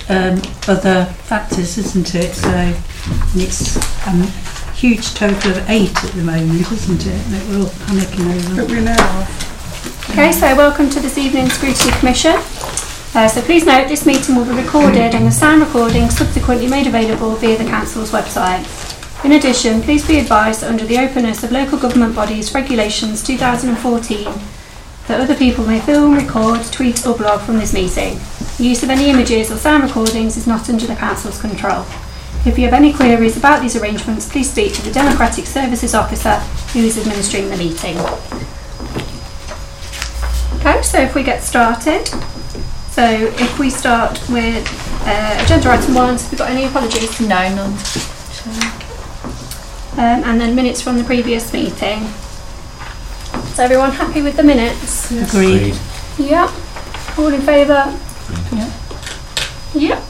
other factors, isn't it? So it's huge total of 8 at the moment, isn't it? That we're all panicking over. But we know. Okay, so welcome to this evening's Scrutiny Commission. So please note this meeting will be recorded and the sound recording subsequently made available via the Council's website. In addition, please be advised that under the Openness of Local Government Bodies Regulations 2014, that other people may film, record, tweet or blog from this meeting. The use of any images or sound recordings is not under the Council's control. If you have any queries about these arrangements, please speak to the Democratic Services Officer who is administering the meeting. Okay, so if we get started. So if we start with agenda item 1, so have we got any apologies? No, none. And then minutes from the previous meeting. Is everyone happy with the minutes? Yes. Agreed. Yeah. All in favour? Yeah. Yeah.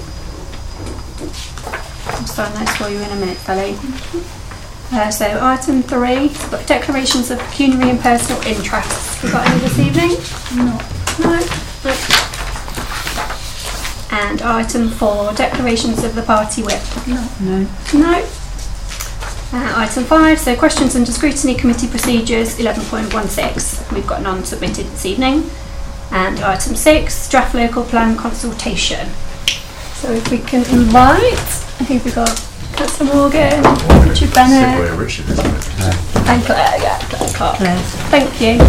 I'll sign those for you in a minute, Sally. So item 3, we've got declarations of pecuniary and personal interests. Have we got any this evening? No. And item 4, declarations of the party whip. No. Item 5, so questions under scrutiny committee procedures 11.16. We've got none submitted this evening. And item 6, draft local plan consultation. So if we can invite, I think we've got Councillor Morgan, Richard Bennett, Richard, isn't it? and Claire. Claire. Thank you.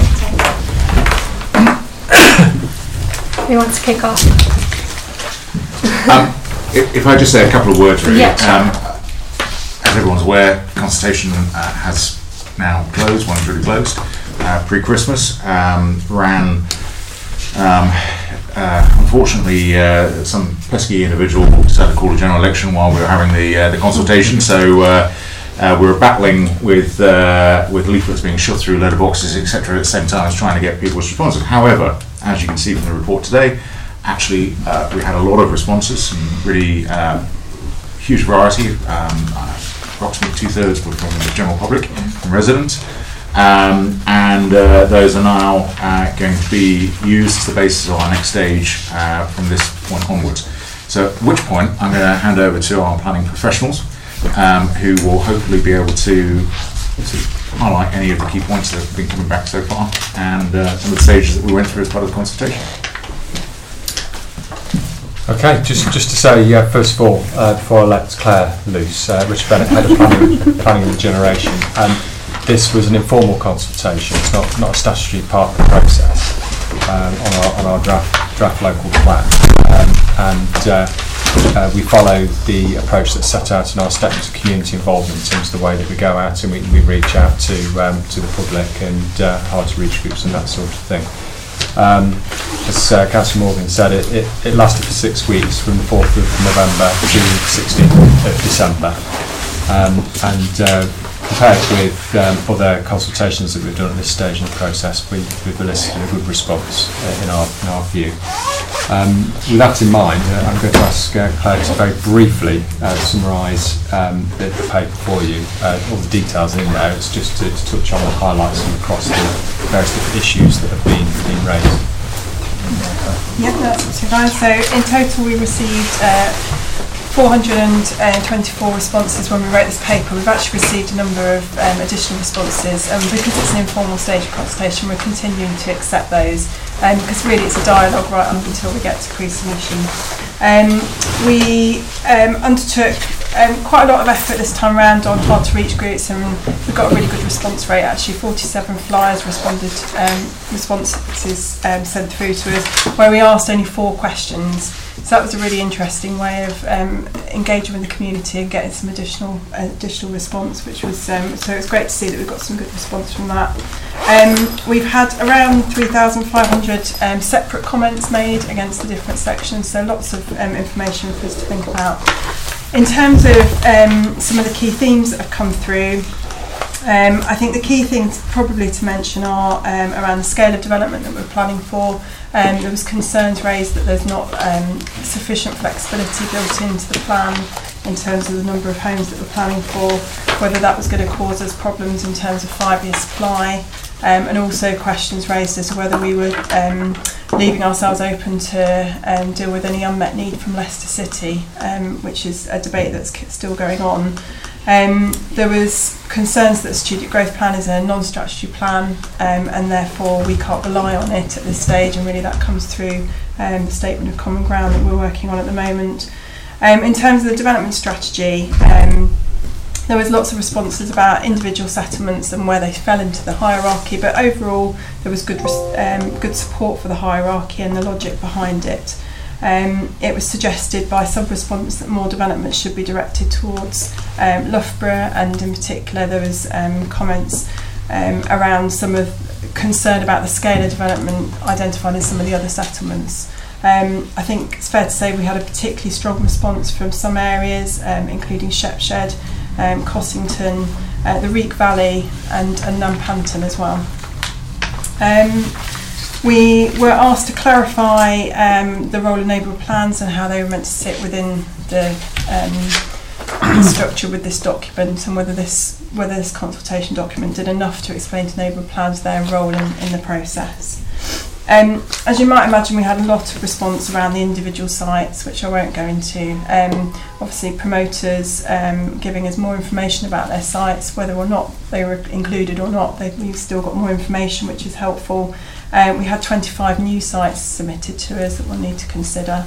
Who wants to kick off? If I just say a couple of words, really. Yeah, sure. As everyone's aware, consultation has now closed, one's really closed, pre-Christmas. Ran, unfortunately, some pesky individual decided to call a general election while we were having the consultation, so we were battling with leaflets being shoved through letterboxes, etc. at the same time as trying to get people's responses. However, as you can see from the report today, actually we had a lot of responses, some really huge variety. Approximately 2/3 were from the general public, from residents, and those are now going to be used as the basis of our next stage from this point onwards. So at which point I'm going to hand over to our planning professionals, who will hopefully be able to highlight any of the key points that have been coming back so far and some of the stages that we went through as part of the consultation. Okay, just to say, first of all, before I let Claire loose, Richard Bennett, Head of Planning and Regeneration, and this was an informal consultation. It's not a statutory part of the process on our draft local plan, and we follow the approach that's set out in our statements of community involvement in terms of the way that we go out and we reach out to the public and hard to reach groups and that sort of thing. As Councillor Morgan said, it lasted for 6 weeks from the 4th of November to the 16th of December, and compared with other consultations that we've done at this stage in the process, we've elicited a good response in our view. With that in mind, I'm going to ask Claire to very briefly summarise the paper for you. All the details in there, it's just to touch on the highlights from across the various different issues that have been raised. Yeah, that's absolutely fine. So in total we received 424 responses when we wrote this paper. We've actually received a number of additional responses, and because it's an informal stage of consultation, we're continuing to accept those, because really it's a dialogue right up until we get to pre-submission. We undertook quite a lot of effort this time around on hard to reach groups, and we got a really good response rate. Actually 47 flyers responses sent through to us, where we asked only 4 questions. So that was a really interesting way of engaging with the community and getting some additional response, which was so it's great to see that we've got some good response from that. We've had around 3,500 separate comments made against the different sections, so lots of information for us to think about. In terms of some of the key themes that have come through, I think the key things probably to mention are around the scale of development that we're planning for. There was concerns raised that there's not sufficient flexibility built into the plan in terms of the number of homes that we're planning for, whether that was going to cause us problems in terms of 5-year supply, and also questions raised as to whether we would leaving ourselves open to deal with any unmet need from Leicester City, which is a debate that's still going on. There was concerns that the strategic growth plan is a non-strategy plan, and therefore we can't rely on it at this stage, and really that comes through the statement of common ground that we're working on at the moment. In terms of the development strategy, there was lots of responses about individual settlements and where they fell into the hierarchy, but overall there was good support for the hierarchy and the logic behind it. It was suggested by some respondents that more development should be directed towards Loughborough, and in particular there was comments around some of concern about the scale of development identified in some of the other settlements. I think it's fair to say we had a particularly strong response from some areas, including Shepshed, Cossington, the Reek Valley and Nampanton as well. We were asked to clarify the role of neighbourhood plans and how they were meant to sit within the structure with this document, and whether this consultation document did enough to explain to neighbourhood plans their role in the process. As you might imagine, we had a lot of response around the individual sites, which I won't go into. Obviously, promoters giving us more information about their sites, whether or not they were included or not. We've still got more information, which is helpful. We had 25 new sites submitted to us that we'll need to consider.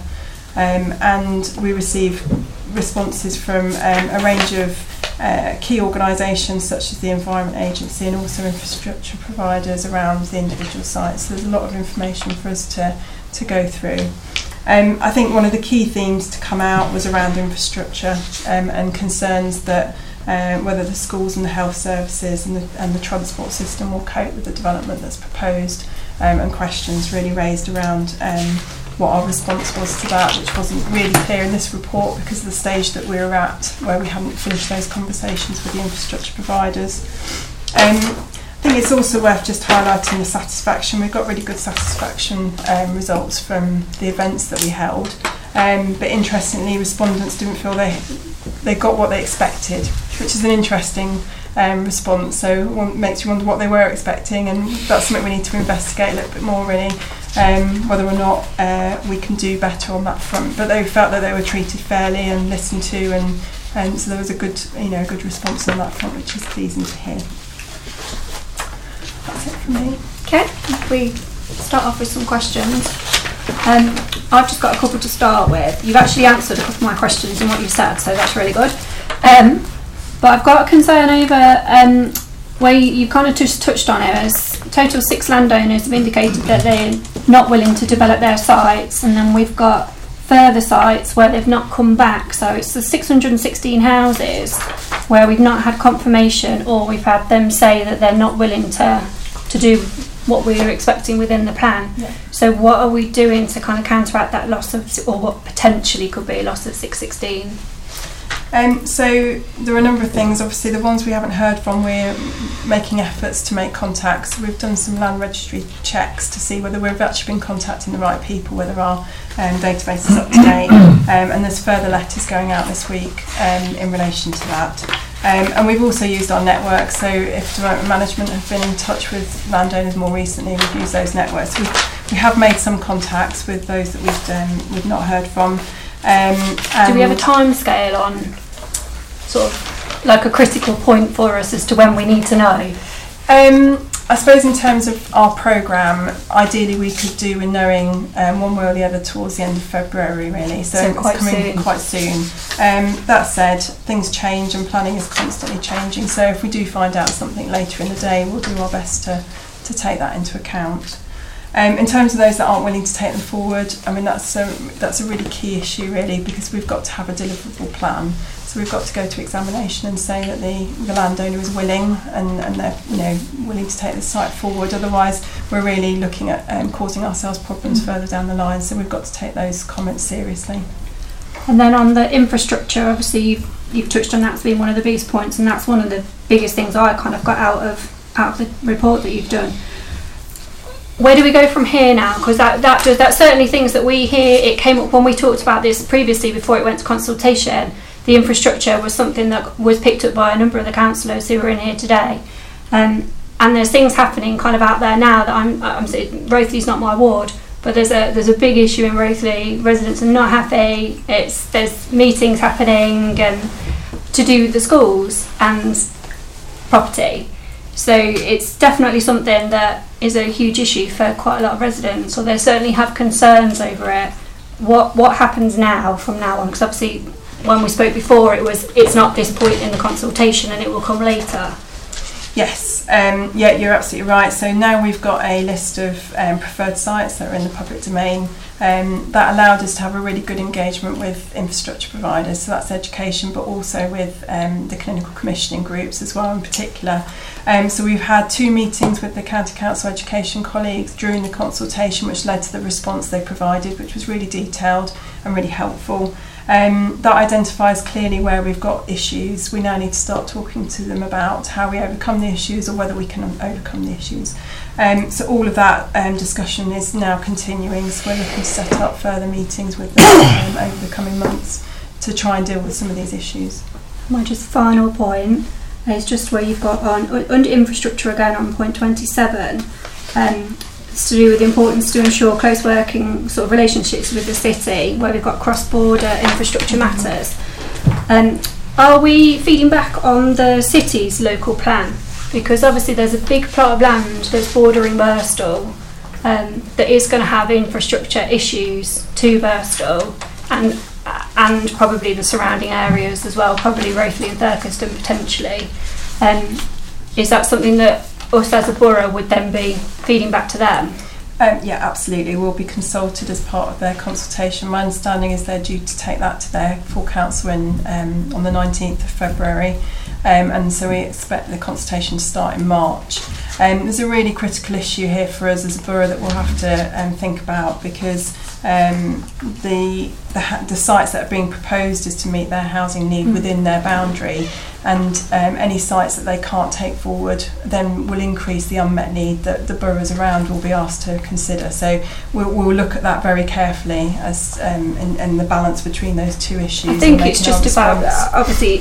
And we received responses from a range of key organisations such as the Environment Agency and also infrastructure providers around the individual sites. So there's a lot of information for us to go through. I think one of the key themes to come out was around infrastructure and concerns that whether the schools and the health services and the transport system will cope with the development that's proposed, and questions really raised around what our response was to that, which wasn't really clear in this report because of the stage that we were at, where we hadn't finished those conversations with the infrastructure providers. I think it's also worth just highlighting the satisfaction. We've got really good satisfaction results from the events that we held, but interestingly, respondents didn't feel they got what they expected, which is an interesting response. So it makes you wonder what they were expecting, and that's something we need to investigate a little bit more, really. Whether or not we can do better on that front, but they felt that they were treated fairly and listened to, and so there was a good response on that front, which is pleasing to hear. That's it from me. Okay, if we start off with some questions. I've just got a couple to start with. You've actually answered a couple of my questions in what you said, so that's really good. But I've got a concern over where you kind of just touched on it, as a total of 6 landowners have indicated that they're not willing to develop their sites, and then we've got further sites where they've not come back. So it's the 616 houses where we've not had confirmation, or we've had them say that they're not willing to do what we were expecting within the plan. Yeah. So what are we doing to kind of counteract that loss of, or what potentially could be a loss of 616? So there are a number of things. Obviously, the ones we haven't heard from, we're making efforts to make contacts. We've done some land registry checks to see whether we've actually been contacting the right people, whether our database is up to date, and there's further letters going out this week in relation to that. And we've also used our network, so if development management have been in touch with landowners more recently, we've used those networks. We have made some contacts with those that we've not heard from. Do we have a time scale on sort of like a critical point for us as to when we need to know? I suppose in terms of our programme, ideally we could do with knowing one way or the other towards the end of February, really. So it's coming quite soon. That said, things change and planning is constantly changing. So if we do find out something later in the day, we'll do our best to take that into account. In terms of those that aren't willing to take them forward, I mean that's a really key issue, really, because we've got to have a deliverable plan. So we've got to go to examination and say that the landowner is willing and they're willing to take the site forward. Otherwise, we're really looking at causing ourselves problems further down the line. So we've got to take those comments seriously. And then on the infrastructure, obviously you've touched on that as being one of the biggest points, and that's one of the biggest things I kind of got out of the report that you've done. Where do we go from here now? Because that's certainly things that we hear. It came up when we talked about this previously before it went to consultation. The infrastructure was something that was picked up by a number of the councillors who were in here today. And there's things happening kind of out there now that I'm saying, Rothley's not my ward, But there's a big issue in Rothley. Residents are not happy. There's meetings happening and to do with the schools and property. So it's definitely something that is a huge issue for quite a lot of residents, or they certainly have concerns over it. What happens now from now on? Because obviously when we spoke before, it's not this point in the consultation and it will come later. Yes, yeah, you're absolutely right. So now we've got a list of preferred sites that are in the public domain. That allowed us to have a really good engagement with infrastructure providers, so that's education, but also with the clinical commissioning groups as well in particular. So we've had 2 meetings with the County Council education colleagues during the consultation, which led to the response they provided, which was really detailed and really helpful. That identifies clearly where we've got issues. We now need to start talking to them about how we overcome the issues or whether we can overcome the issues. So all of that discussion is now continuing, so we're looking to set up further meetings with them over the coming months to try and deal with some of these issues. My just final point is just where you've got under infrastructure again on point 27, it's to do with the importance to ensure close working sort of relationships with the city, where we've got cross-border infrastructure matters. Are we feeding back on the city's local plan? Because obviously there's a big plot of land that's bordering Birstall that is going to have infrastructure issues to Birstall and probably the surrounding areas as well, probably Rothley and Thurkeston potentially. Is that something that us as a borough would then be feeding back to them? Yeah, absolutely. We'll be consulted as part of their consultation. My understanding is they're due to take that to their full council on the 19th of February. And so we expect the consultation to start in March. There's a really critical issue here for us as a borough that we'll have to think about, because the sites that are being proposed is to meet their housing need within their boundary, and any sites that they can't take forward then will increase the unmet need that the boroughs around will be asked to consider. So we'll look at that very carefully as in the balance between those two issues. I think it's just about, obviously,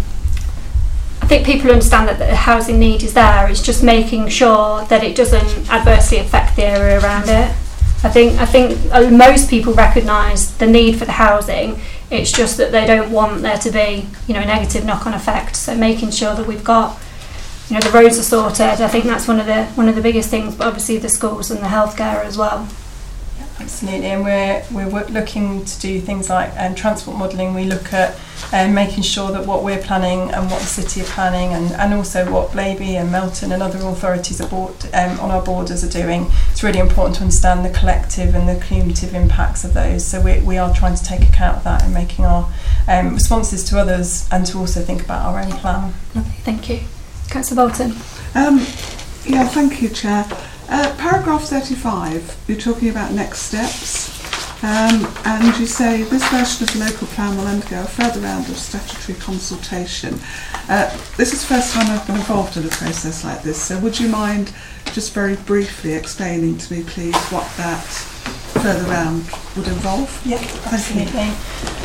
I think people understand that the housing need is there. It's just making sure that it doesn't adversely affect the area around it. I think most people recognise the need for the housing. It's just that they don't want there to be, a negative knock-on effect. So making sure that we've got, the roads are sorted. I think that's one of the biggest things. But obviously the schools and the healthcare as well. Absolutely, and we're looking to do things like transport modelling. We look at making sure that what we're planning and what the city are planning, and also what Blaby and Melton and other authorities on our borders are doing. It's really important to understand the collective and the cumulative impacts of those. So we are trying to take account of that in making our responses to others, and to also think about our own plan. Thank you. Councillor Bolton. Yeah, thank you, Chair. Paragraph 35, you're talking about next steps, and you say this version of the local plan will undergo a further round of statutory consultation. This is the first time I've been involved in a process like this, so would you mind just very briefly explaining to me, please, what that further round would involve? Yeah, absolutely.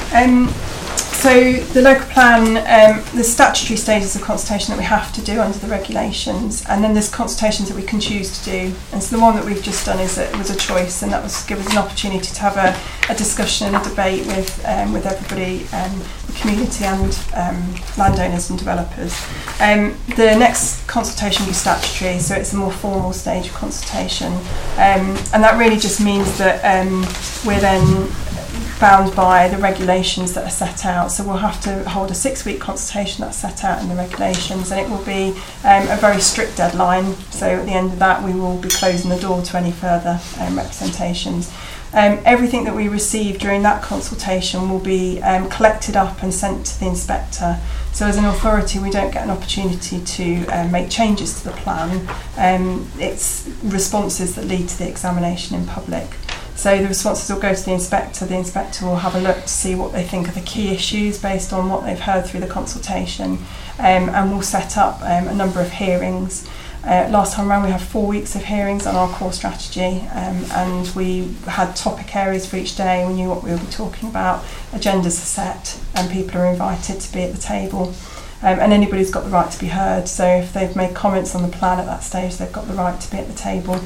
So the local plan, the statutory stages of consultation that we have to do under the regulations, and then there's consultations that we can choose to do. And so the one that we've just done was a choice, and that was give us an opportunity to have a discussion and a debate with everybody, the community and landowners and developers. The next consultation will be statutory, so it's a more formal stage of consultation, and that really just means that we're then bound by the regulations that are set out. So we'll have to hold a 6-week consultation that's set out in the regulations, and it will be a very strict deadline. So at the end of that, we will be closing the door to any further representations. Everything that we receive during that consultation will be collected up and sent to the inspector. So as an authority, we don't get an opportunity to make changes to the plan. It's responses that lead to the examination in public. So the responses will go to the inspector will have a look to see what they think are the key issues based on what they've heard through the consultation, and we'll set up a number of hearings. Last time around we had 4 weeks of hearings on our core strategy, and we had topic areas for each day. We knew what we would be talking about, agendas are set, and people are invited to be at the table. And anybody's got the right to be heard, so if they've made comments on the plan at that stage, they've got the right to be at the table.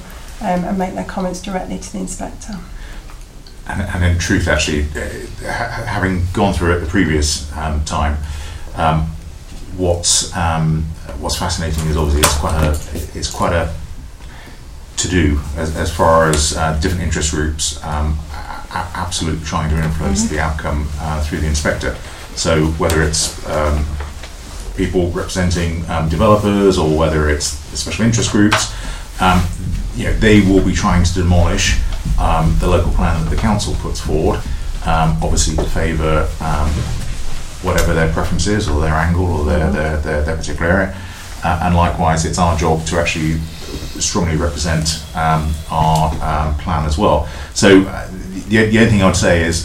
and make their comments directly to the inspector. And in truth, actually, having gone through it the previous time, what's fascinating is obviously it's quite a to do as far as different interest groups absolutely trying to influence the outcome through the inspector. So whether it's people representing developers or whether it's special interest groups, they will be trying to demolish the local plan that the council puts forward, obviously to favour whatever their preference is or their angle or their particular area. And likewise, it's our job to actually strongly represent our plan as well. So the only thing I would say is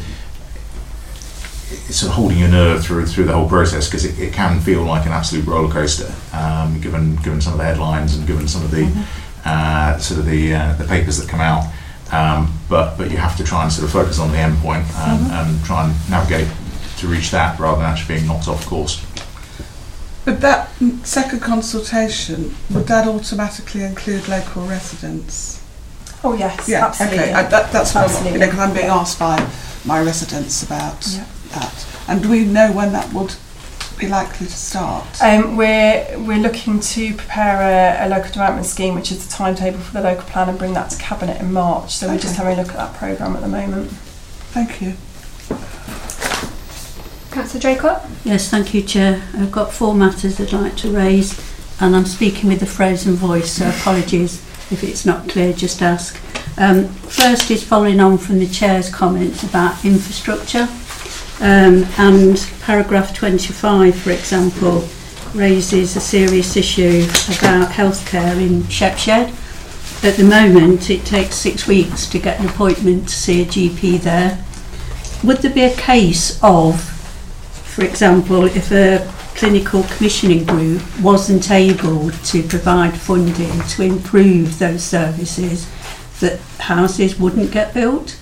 it's sort of holding your nerve through the whole process, because it can feel like an absolute roller coaster, given some of the headlines and given some of the the papers that come out. But you have to try and sort of focus on the end point and try and navigate to reach that rather than actually being knocked off course. But that second consultation, would that automatically include local residents? Oh yes, Yeah, absolutely. okay. That's what Absolutely. because I'm being asked by my residents about that. And do we know when that would be likely to start? We're looking to prepare a local development scheme, which is the timetable for the local plan, and bring that to Cabinet in March. So we're just having a look at that programme at the moment. Thank you. Councillor Draycott? Yes, thank you, Chair. I've got 4 matters I'd like to raise, and I'm speaking with a frozen voice, so apologies if it's not clear, just ask. First is following on from the Chair's comments about infrastructure, and paragraph 25, for example, raises a serious issue about healthcare in Shepshed. At the moment, it takes 6 weeks to get an appointment to see a GP there. Would there be a case of, for example, if a clinical commissioning group wasn't able to provide funding to improve those services, that houses wouldn't get built?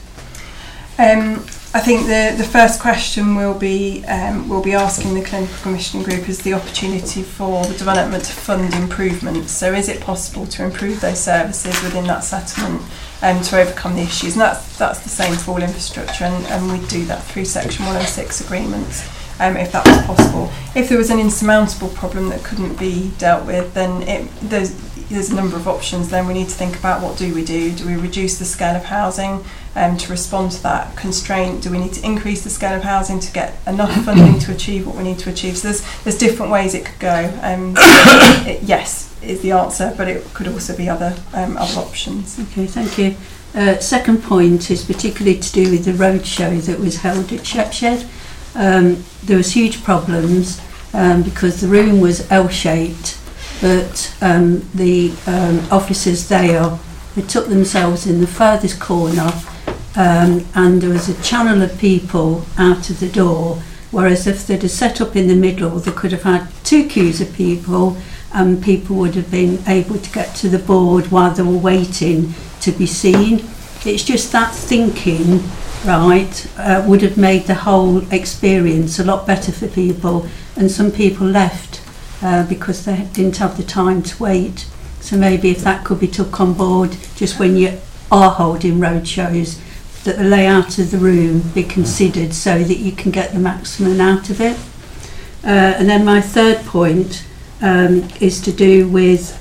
I think the first question we'll be asking the clinical commissioning group is the opportunity for the development to fund improvements. So is it possible to improve those services within that settlement to overcome the issues? And that's the same for all infrastructure, and we do that through Section 106 agreements. If that was possible. If there was an insurmountable problem that couldn't be dealt with, then there's a number of options. Then we need to think about, what do we do? Do we reduce the scale of housing to respond to that constraint? Do we need to increase the scale of housing to get enough funding to achieve what we need to achieve? So there's different ways it could go. Yes is the answer, but it could also be other options. Okay, thank you. Second point is particularly to do with the roadshow that was held at Shepshed. There was huge problems because the room was L-shaped, but the officers there, they took themselves in the furthest corner, and there was a channel of people out of the door, whereas if they'd have set up in the middle, they could have had 2 queues of people, and people would have been able to get to the board while they were waiting to be seen. It's just that thinking, right, would have made the whole experience a lot better for people, and some people left because they didn't have the time to wait. So maybe if that could be took on board just when you are holding road shows, that the layout of the room be considered so that you can get the maximum out of it. And then my third point is to do with,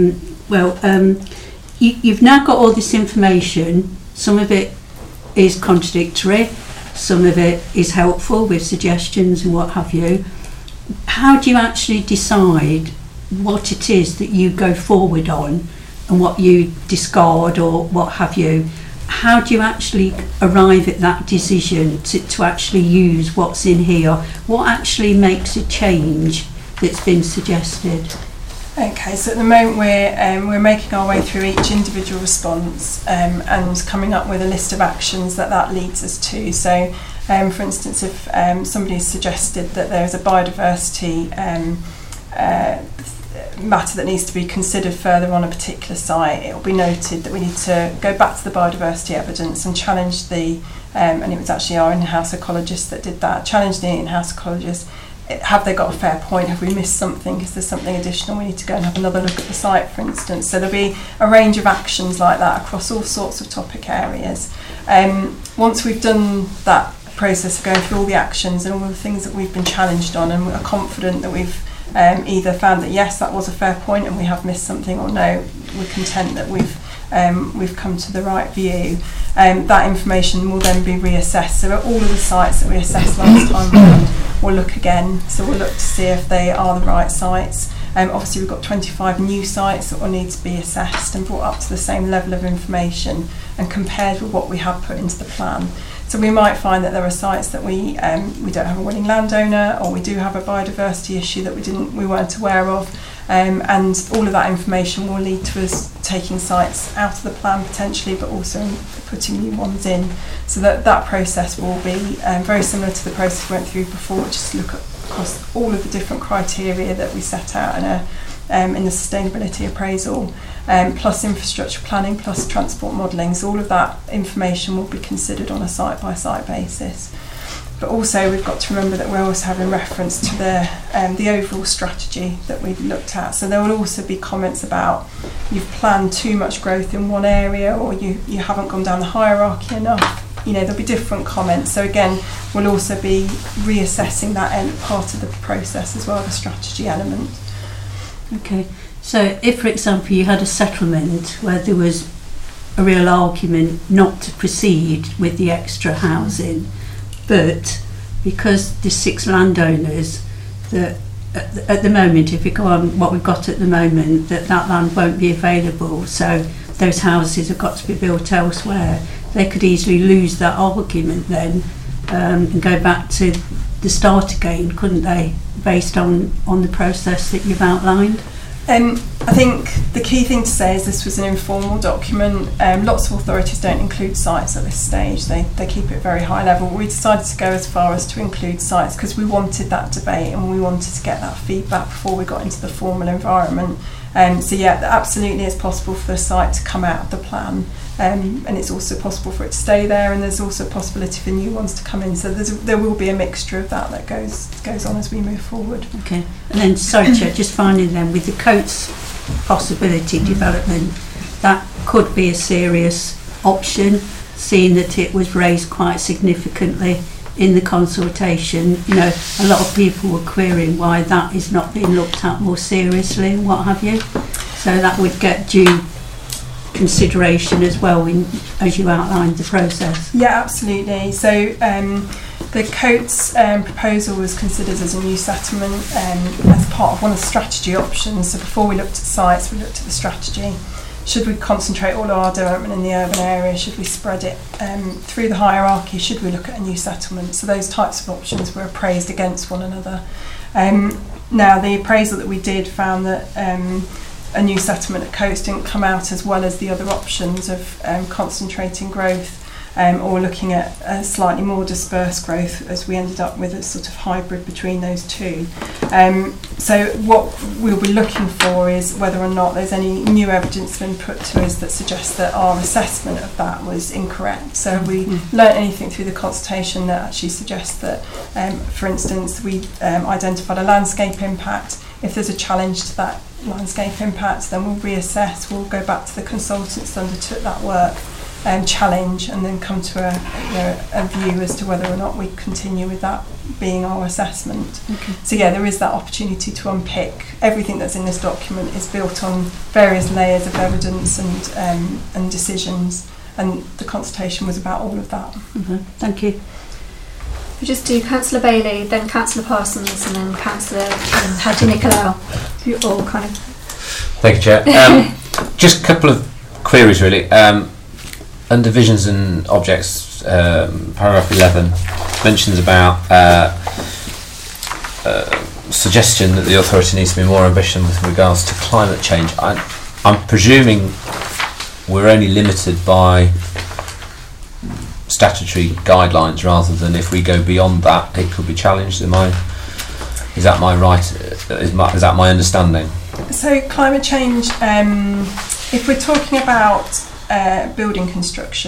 you've now got all this information. Some of it is contradictory, some of it is helpful with suggestions and what have you. How do you actually decide what it is that you go forward on and what you discard or what have you? How do you actually arrive at that decision to actually use what's in here? What actually makes a change that's been suggested? Okay, so at the moment we're making our way through each individual response and coming up with a list of actions that leads us to. So, for instance, if somebody's suggested that there's a biodiversity matter that needs to be considered further on a particular site, it will be noted that we need to go back to the biodiversity evidence and challenge and it was actually our in-house ecologist that did that, challenge the in-house ecologist have they got a fair point? Have we missed something? Is there something additional? We need to go and have another look at the site, for instance. So there'll be a range of actions like that across all sorts of topic areas. Once we've done that process of going through all the actions and all the things that we've been challenged on, and are confident that we've either found that yes, that was a fair point and we have missed something, or no, we're content that we've come to the right view, that information will then be reassessed. So at all of the sites that we assessed last time round, we'll look again. So we'll look to see if they are the right sites. Obviously we've got 25 new sites that will need to be assessed and brought up to the same level of information and compared with what we have put into the plan. So we might find that there are sites that we don't have a willing landowner, or we do have a biodiversity issue that we weren't aware of, and all of that information will lead to us taking sites out of the plan potentially, but also putting new ones in. So that process will be very similar to the process we went through before, which is to look at across all of the different criteria that we set out in the sustainability appraisal, plus infrastructure planning, plus transport modelling. So all of that information will be considered on a site-by-site basis. But also we've got to remember that we're also having reference to the overall strategy that we've looked at. So there will also be comments about you've planned too much growth in one area, or you haven't gone down the hierarchy enough. There'll be different comments. So again, we'll also be reassessing that part of the process as well, the strategy element. Okay, so if, for example, you had a settlement where there was a real argument not to proceed with the extra housing, but because there's 6 landowners that at the moment, if we go on what we've got at the moment, that land won't be available, so those houses have got to be built elsewhere, they could easily lose that argument then and go back to the start again, couldn't they, based on the process that you've outlined? I think the key thing to say is this was an informal document. Lots of authorities don't include sites at this stage. They keep it very high level. We decided to go as far as to include sites because we wanted that debate and we wanted to get that feedback before we got into the formal environment. So yeah, absolutely it's possible for the site to come out of the plan. And it's also possible for it to stay there, and there's also a possibility for new ones to come in. So there will be a mixture of that goes on as we move forward. Okay, and then sorry, Chair, just finally then, with the Coates possibility development, that could be a serious option, seeing that it was raised quite significantly in the consultation. A lot of people were querying why that is not being looked at more seriously and what have you. So that would get due consideration as well as you outlined the process. Yeah, absolutely. So the Coates proposal was considered as a new settlement as part of one of the strategy options. So before we looked at sites, we looked at the strategy. Should we concentrate all our development in the urban area? Should we spread it through the hierarchy? Should we look at a new settlement? So those types of options were appraised against one another. Now the appraisal that we did found that a new settlement at Coates didn't come out as well as the other options of concentrating growth or looking at a slightly more dispersed growth, as we ended up with a sort of hybrid between those two. So what we'll be looking for is whether or not there's any new evidence been put to us that suggests that our assessment of that was incorrect. So have we learnt anything through the consultation that actually suggests that, for instance, we identified a landscape impact. If there's a challenge to that landscape impact, then we'll reassess, we'll go back to the consultants that undertook that work and challenge, and then come to a view as to whether or not we continue with that being our assessment. Okay. So yeah, there is that opportunity to unpick. Everything that's in this document is built on various layers of evidence and decisions, and the consultation was about all of that. Mm-hmm. Thank you. We just do Councillor Bailey, then Councillor Parsons, and then Councillor Hadji Nicolau, who all kind of... Thank you, Chair. Just a couple of queries, really. Under visions and objects, paragraph 11 mentions about suggestion that the authority needs to be more ambitious with regards to climate change. I'm presuming we're only limited by statutory guidelines, rather than if we go beyond that it could be challenged. Is that my right? Is that my understanding? So climate change, if we're talking about building construction,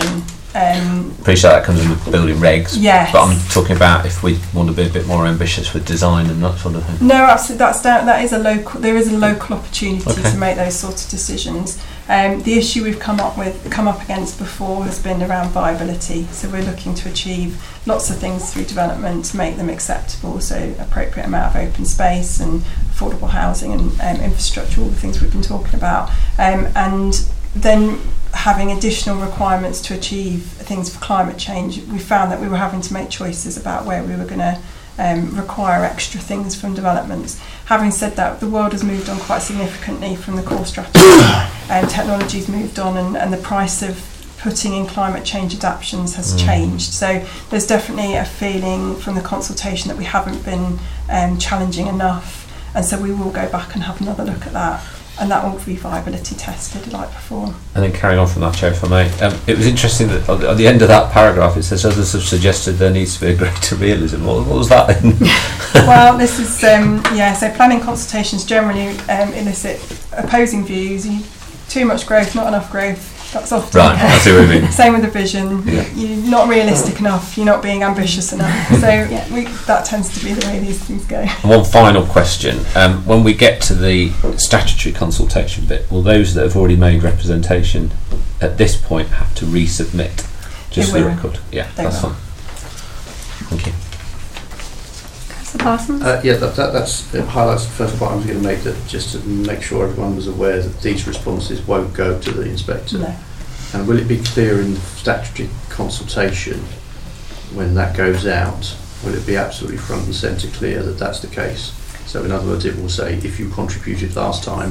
Appreciate that comes in with building regs. Yes. But I'm talking about if we want to be a bit more ambitious with design and that sort of thing. No, absolutely. There is a local opportunity Okay. to make those sorts of decisions. The issue we've come up against before has been around viability. So we're looking to achieve lots of things through development to make them acceptable. So appropriate amount of open space and affordable housing and infrastructure, all the things we've been talking about, and then having additional requirements to achieve things for climate change. We found that we were having to make choices about where we were going to require extra things from developments. Having said that, the world has moved on quite significantly from the core strategy. Technology's moved on, and the price of putting in climate change adaptations has changed. So there's definitely a feeling from the consultation that we haven't been challenging enough, and so we will go back and have another look at that. And that will be viability tested like before. And then carrying on from that, Chair, if I may, it was interesting that at the end of that paragraph it says others have suggested there needs to be a greater realism. What was that then? Well, this is, so planning consultations generally elicit opposing views. Too much growth, not enough growth. That's often Right, I see what you mean. Same with the vision. Yeah. You're not realistic enough, you're not being ambitious enough. So that tends to be the way these things go. And one final question. When we get to the statutory consultation bit, will those that have already made representation at this point have to resubmit? Just for the record. Yeah, They that's will. fine. Thank you. Councillor Parsons? That highlights the first point I was going to make, that just to make sure everyone was aware that these responses won't go to the inspector. No. And will it be clear in the statutory consultation when that goes out, will it be absolutely front and centre clear that that's the case? So in other words, it will say if you contributed last time,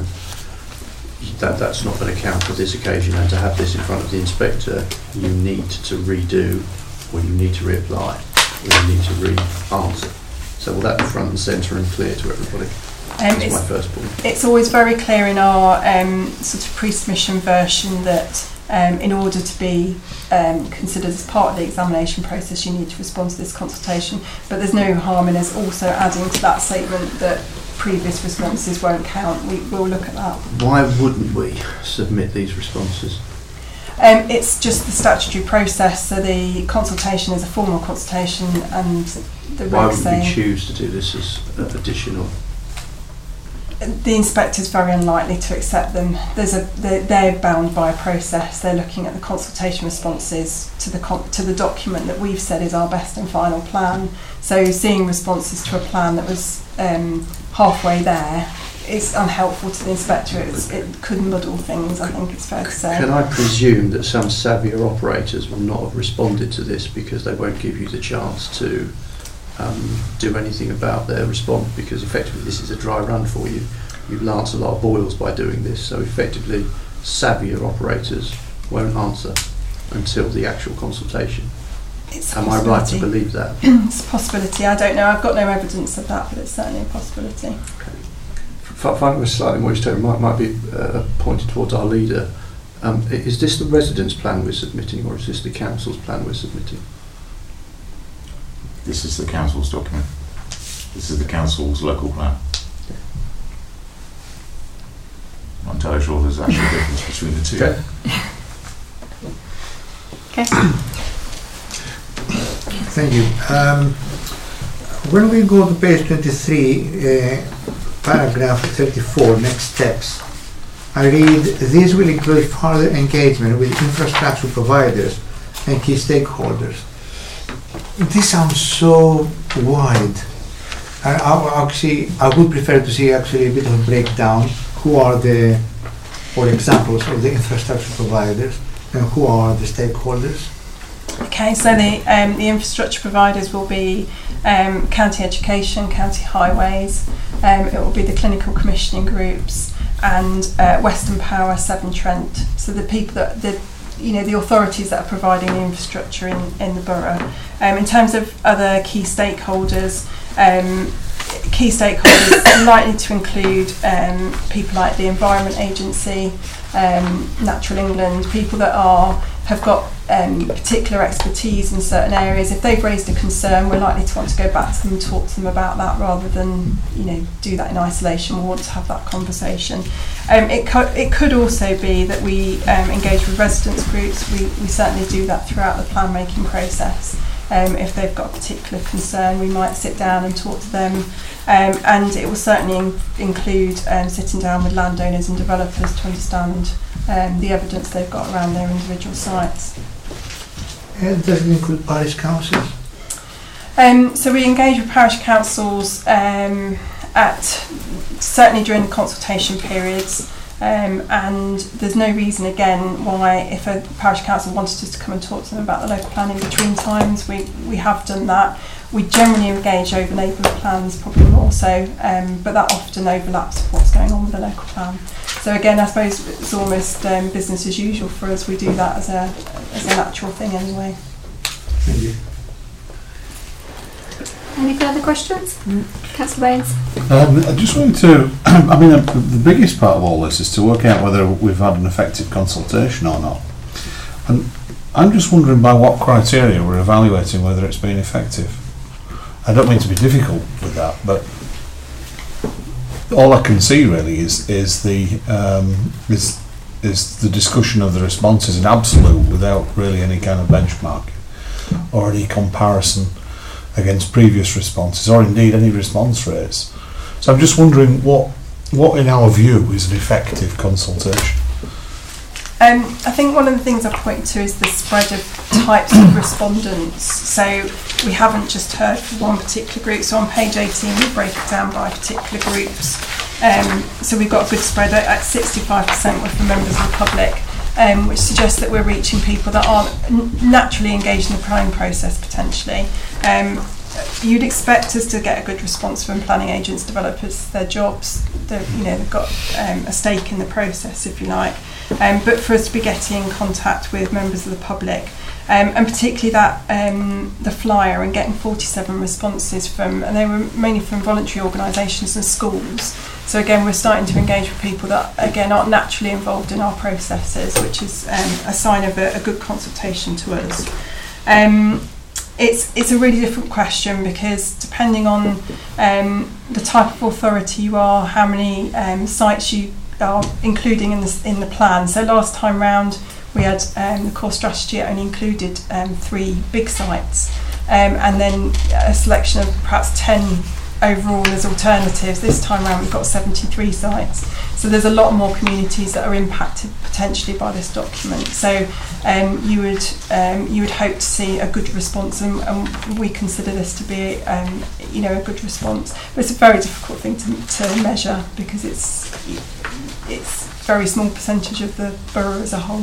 that's not going to count for this occasion, and to have this in front of the inspector, you need to redo, or you need to reapply, or you need to re-answer. So will that be front and centre and clear to everybody? That's my first point. It's always very clear in our sort of pre-submission version that in order to be considered as part of the examination process, you need to respond to this consultation. But there's no harm in us also adding to that statement that previous responses won't count. We will look at that. Why wouldn't we submit these responses? It's just the statutory process. So the consultation is a formal consultation, and the Why regs would say we choose to do this as additional? the inspector's very unlikely to accept them. They're bound by a process. They're looking at the consultation responses to the document that we've said is our best and final plan. So seeing responses to a plan that was halfway there is unhelpful to the inspector. It could muddle things, I think it's fair to say. Can I presume that some savvier operators will not have responded to this because they won't give you the chance to do anything about their response, because effectively this is a dry run for you. You've lanced a lot of boils by doing this, so effectively savvier operators won't answer until the actual consultation. Am I right to believe that? It's a possibility. I don't know. I've got no evidence of that, but it's certainly a possibility. Okay. Finding this slightly more extreme might be pointed towards our leader. Is this the residents' plan we're submitting, or is this the council's plan we're submitting? This is the council's document. This is the council's local plan. I'm not entirely sure there's actually a difference between the two. Okay. Thank you. When we go to page 23, paragraph 34, next steps, I read, "This will include further engagement with infrastructure providers and key stakeholders." This sounds so wide. I would prefer to see actually a bit of a breakdown. Who are the, for examples of the infrastructure providers, and who are the stakeholders? Okay, so the infrastructure providers will be county education, county highways. It will be the clinical commissioning groups and Western Power, Severn Trent. So the people that the authorities that are providing the infrastructure in the borough. In terms of other key stakeholders are likely to include people like the Environment Agency, Natural England, people that are have got particular expertise in certain areas. If they've raised a concern, we're likely to want to go back to them and talk to them about that rather than do that in isolation. We want to have that conversation. It could also be that we engage with residents groups. We certainly do that throughout the plan making process. If they've got a particular concern, we might sit down and talk to them, and it will certainly include sitting down with landowners and developers to understand the evidence they've got around their individual sites. Does it include parish councils? So we engage with parish councils certainly during the consultation periods. And there's no reason again why, if a parish council wanted us to come and talk to them about the local plan in between times, we have done that. We generally engage over neighbourhood plans, probably more so, but that often overlaps with what's going on with the local plan. So again, I suppose it's almost business as usual for us. We do that as a natural thing anyway. Thank you. Any further questions? Councillor Baines. I just wanted to, the biggest part of all this is to work out whether we've had an effective consultation or not. And I'm just wondering by what criteria we're evaluating whether it's been effective. I don't mean to be difficult with that, but all I can see really is the discussion of the responses in absolute without really any kind of benchmark or any comparison against previous responses, or indeed any response rates. So I'm just wondering what in our view is an effective consultation? I think one of the things I point to is the spread of types of respondents. So we haven't just heard from one particular group. So on page 18 we break it down by particular groups. So we've got a good spread. At 65% were from members of the public, which suggests that we're reaching people that aren't naturally engaged in the planning process potentially. You'd expect us to get a good response from planning agents, developers, their jobs. They've got a stake in the process, if you like. But for us to be getting in contact with members of the public, and particularly that the flyer, and getting 47 responses from, and they were mainly from voluntary organisations and schools. So again, we're starting to engage with people that again aren't naturally involved in our processes, which is a sign of a good consultation to us. It's a really different question because depending on the type of authority you are, how many sites you are including in the plan. So last time round we had the core strategy only included 3 big sites, and then a selection of perhaps 10 overall as alternatives. This time around we've got 73 sites. So there's a lot more communities that are impacted potentially by this document. So you would hope to see a good response, and we consider this to be a good response. But it's a very difficult thing to measure because it's a very small percentage of the borough as a whole.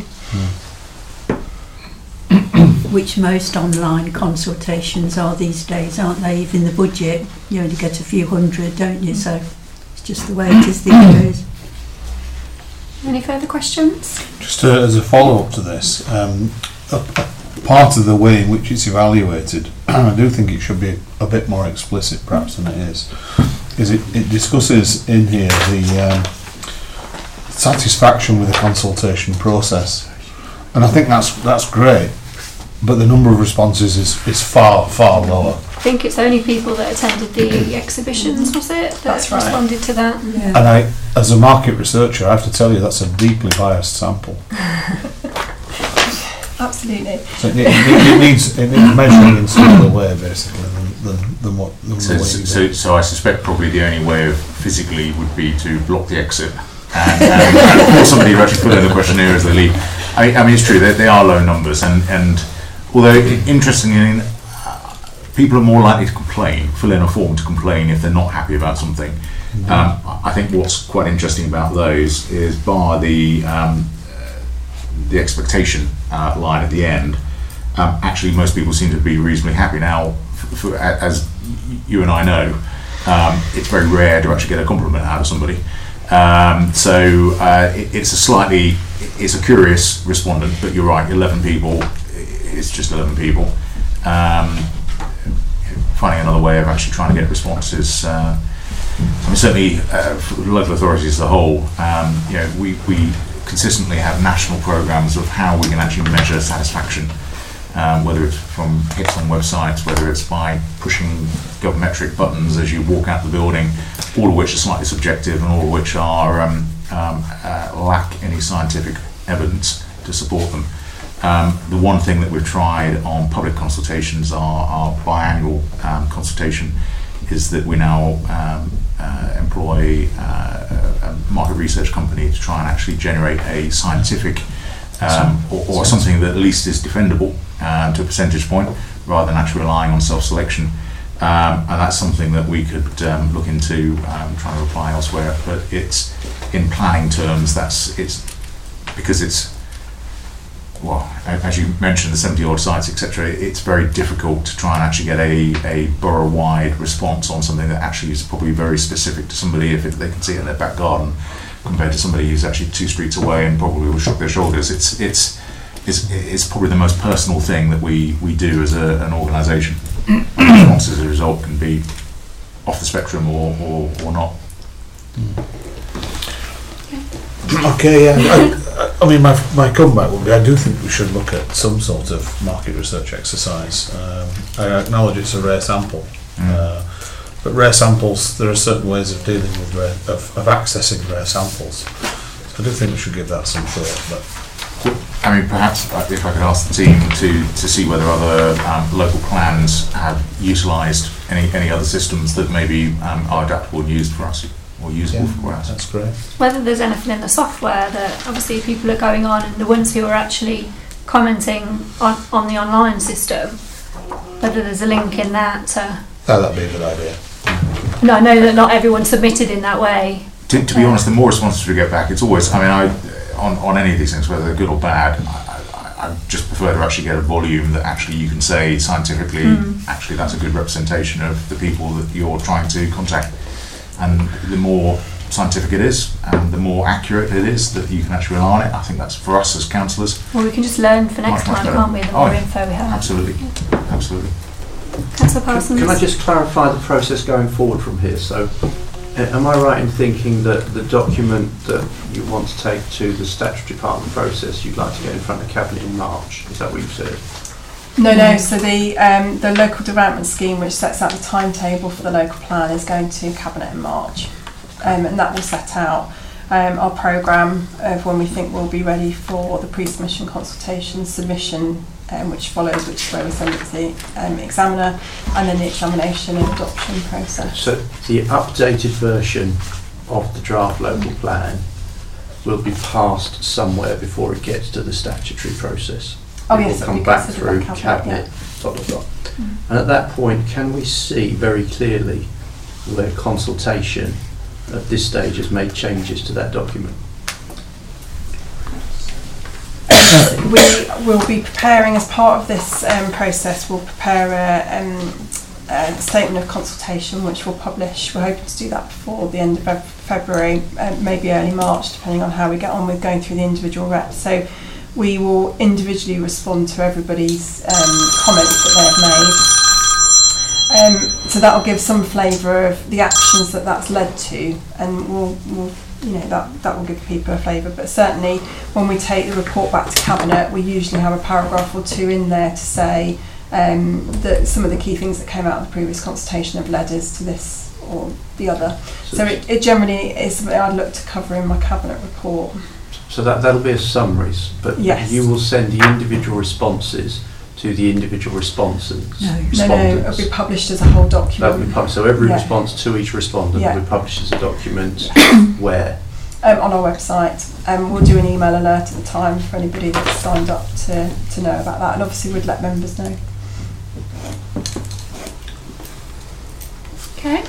Which most online consultations are these days, aren't they? Even the budget, you only get a few hundred, don't you? So it's just the way it is these days. Any further questions? Just as a follow-up to this, part of the way in which it's evaluated, I do think it should be a bit more explicit perhaps than it is it discusses in here the satisfaction with the consultation process, and I think that's great, but the number of responses is far lower. I think it's only people that attended the exhibitions, was it, that responded to that? Yeah. And I, as a market researcher, I have to tell you that's a deeply biased sample. Absolutely. So it needs measuring in some other way, basically, than what. So I suspect probably the only way of physically would be to block the exit and force somebody to actually fill in the questionnaire as they leave. I mean, it's true they are low numbers, and although interestingly, people are more likely to fill in a form to complain if they're not happy about something. I think what's quite interesting about those is bar the expectation line at the end. Actually, most people seem to be reasonably happy now. As you and I know, it's very rare to actually get a compliment out of somebody. It's a curious respondent, but you're right, 11 people, it's just 11 people. Finding another way of actually trying to get responses. Certainly for local authorities as a whole, we consistently have national programs of how we can actually measure satisfaction, whether it's from hits on websites, whether it's by pushing governmetric buttons as you walk out the building, all of which are slightly subjective and all of which are lack any scientific evidence to support them. The one thing that we've tried on public consultations, our biannual consultation, is that we now employ a market research company to try and actually generate a scientific or something that at least is defendable to a percentage point, rather than actually relying on self-selection. And that's something that we could look into trying to apply elsewhere. But it's in planning terms. Because it's, well, as you mentioned, the 70 odd sites, etc. It's very difficult to try and actually get a borough-wide response on something that actually is probably very specific to somebody if they can see it in their back garden, compared to somebody who's actually 2 streets away and probably will shrug their shoulders. It's probably the most personal thing that we do as an organisation. And the response as a result can be off the spectrum or not. Okay, yeah. I mean, my comeback would be, I do think we should look at some sort of market research exercise. I acknowledge it's a rare sample, but rare samples, there are certain ways of dealing with of accessing rare samples. So I do think we should give that some thought. But I mean, perhaps if I could ask the team to see whether other local plans have utilised any other systems that maybe are adaptable and used for us. Or usable for us. That's great. Whether there's anything in the software that obviously people are going on, and the ones who are actually commenting on the online system, whether there's a link in that. That'd be a good idea. No, I know that not everyone submitted in that way. To be honest, the more responses we get back, it's always, I mean, on any of these things, whether they're good or bad, I just prefer to actually get a volume that actually you can say scientifically, actually that's a good representation of the people that you're trying to contact. And the more scientific it is, and the more accurate it is that you can actually rely on it, I think that's for us as councillors. Well, we can just learn for next time, can't we? The more info we have. Absolutely, absolutely. Councillor Parsons. Can I just clarify the process going forward from here? So, am I right in thinking that the document that you want to take to the statutory part of the process, you'd like to get in front of Cabinet in March? Is that what you've said? No. So the local development scheme, which sets out the timetable for the local plan, is going to Cabinet in March, and that will set out our programme of when we think we'll be ready for the pre-submission consultation submission, which follows, which is where we send it to the examiner, and then the examination and adoption process. So the updated version of the draft local plan will be passed somewhere before it gets to the statutory process. Oh, it yes, will come back through Cabinet. And at that point, can we see very clearly where consultation at this stage has made changes to that document? We will be preparing, as part of this process, we'll prepare a statement of consultation which we'll publish. We're hoping to do that before the end of February, maybe early March, depending on how we get on with going through the individual reps. So we will individually respond to everybody's comments that they have made. So that will give some flavour of the actions that that's led to, and we'll that will give people a flavour. But certainly when we take the report back to Cabinet, we usually have a paragraph or two in there to say that some of the key things that came out of the previous consultation have led us to this or the other. So it generally is something I'd look to cover in my Cabinet report. So that'll be a summaries, but yes. You will send the individual responses to the individual respondents. No, it'll be published as a whole document. That'll be published. So every response to each respondent will be published as a document. Where? On our website. We'll do an email alert at the time for anybody that's signed up to know about that, and obviously we'd let members know. Okay.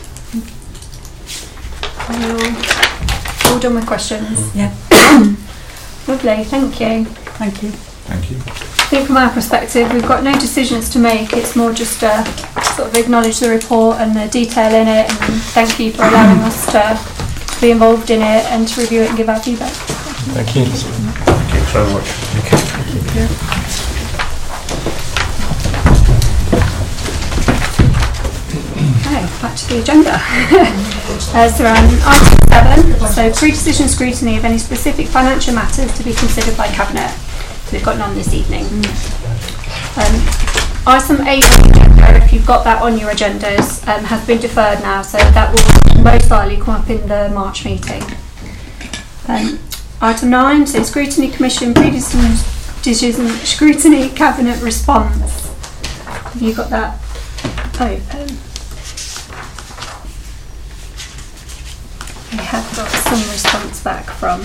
All done with questions? Yeah. Lovely, thank you. Thank you. Thank you. I think from our perspective, we've got no decisions to make. It's more just to sort of acknowledge the report and the detail in it, and thank you for allowing us to be involved in it and to review it and give our feedback. Thank you. Thank you very much. Thank you. Okay, back to the agenda. So item 7, so pre-decision scrutiny of any specific financial matters to be considered by Cabinet. We've got none this evening. Item 8, if you've got that on your agendas, has been deferred now, so that will most likely come up in the March meeting. Item 9, so Scrutiny Commission pre-decision scrutiny Cabinet response. Have you got that open? We have got some response back from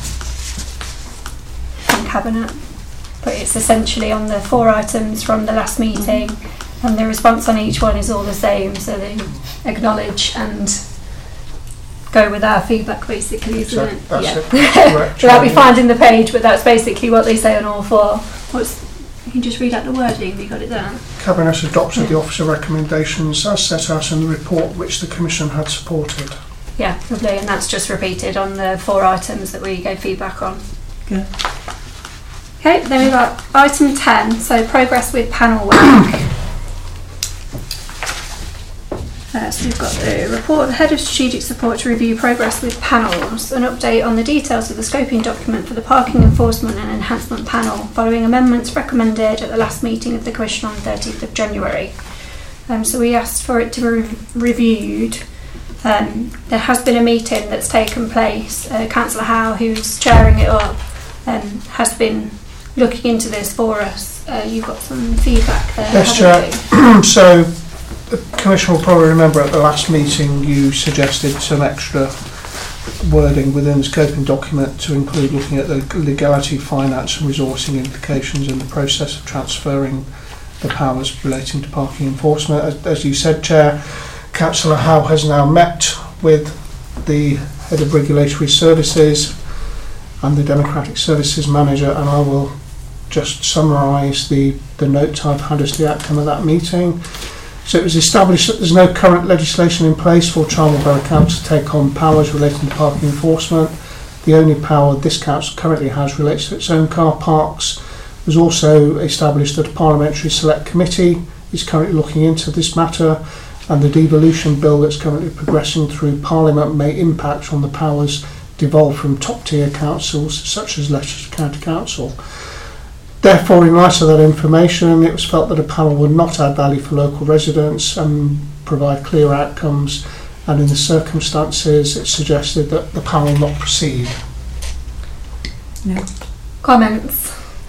Cabinet, but it's essentially on the 4 items from the last meeting, and the response on each one is all the same, so they acknowledge and go with our feedback basically, isn't it? That's Yeah. correct. Without me finding the page, but that's basically what they say on all 4. You can just read out the wording, you got it there. Cabinet adopted the officer recommendations as set out in the report which the Commission had supported. Yeah, lovely, and that's just repeated on the 4 items that we gave feedback on. Good. Okay, then we've got item 10, so progress with panel work. So we've got the report of the Head of Strategic Support to review progress with panels, an update on the details of the scoping document for the Parking Enforcement and Enhancement Panel, following amendments recommended at the last meeting of the Commission on 13th of January. So we asked for it to be reviewed. There has been a meeting that's taken place. Councillor Howe, who's chairing it up, has been looking into this for us. You've got some feedback there. Yes, Chair. So the Commission will probably remember at the last meeting you suggested some extra wording within the scoping document to include looking at the legality, finance and resourcing implications in the process of transferring the powers relating to parking enforcement. As you said, Chair, Councillor Howe has now met with the Head of Regulatory Services and the Democratic Services Manager, and I will just summarise the note I've had as the outcome of that meeting. So it was established that there's no current legislation in place for Charnwood Borough Council to take on powers relating to parking enforcement. The only power this council currently has relates to its own car parks. It was also established that a Parliamentary Select Committee is currently looking into this matter, and the devolution bill that's currently progressing through Parliament may impact on the powers devolved from top-tier councils such as Leicestershire County Council. Therefore, in light of that information, it was felt that a panel would not add value for local residents and provide clear outcomes, and in the circumstances it suggested that the panel not proceed. Yeah. Comments?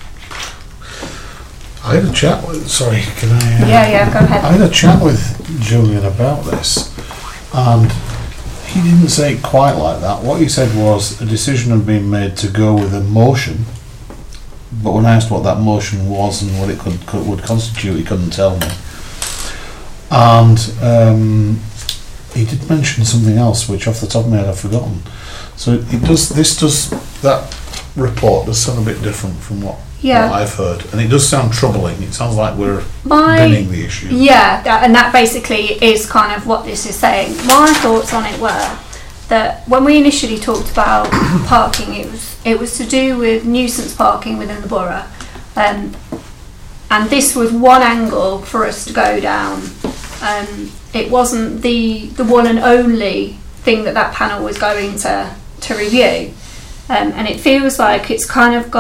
I had a chat with, sorry, can I? Yeah, go ahead. I had a chat with Julian about this, and he didn't say it quite like that. What he said was a decision had been made to go with a motion, but when I asked what that motion was and what it would constitute, he couldn't tell me. And he did mention something else, which off the top of my head I've forgotten. So that report does sound a bit different from what I've heard, and it does sound troubling. It sounds like we're binning the issue. Yeah, and that basically is kind of what this is saying. My thoughts on it were that when we initially talked about parking, it was to do with nuisance parking within the borough, and this was one angle for us to go down. It wasn't the one and only thing that panel was going to review, and it feels like it's kind of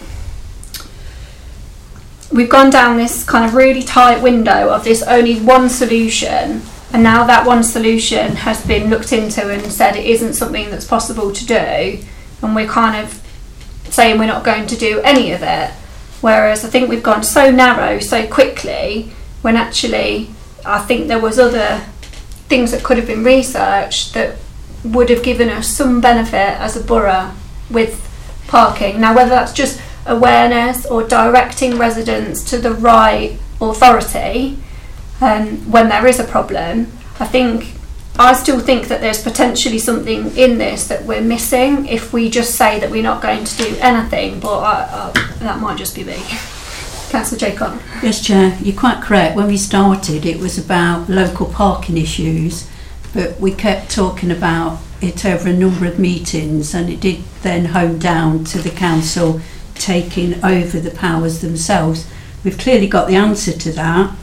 we've gone down this kind of really tight window of this only one solution, and now that one solution has been looked into and said it isn't something that's possible to do, and we're kind of saying we're not going to do any of it. Whereas I think we've gone so narrow so quickly, when actually I think there was other things that could have been researched that would have given us some benefit as a borough with parking. Now, whether that's just awareness or directing residents to the right authority when there is a problem, I still think that there's potentially something in this that we're missing if we just say that we're not going to do anything, but that might just be me. Councillor Jacob. Yes, Chair, you're quite correct. When we started, it was about local parking issues, but we kept talking about it over a number of meetings, and it did then hone down to the council taking over the powers themselves. We've clearly got the answer to that.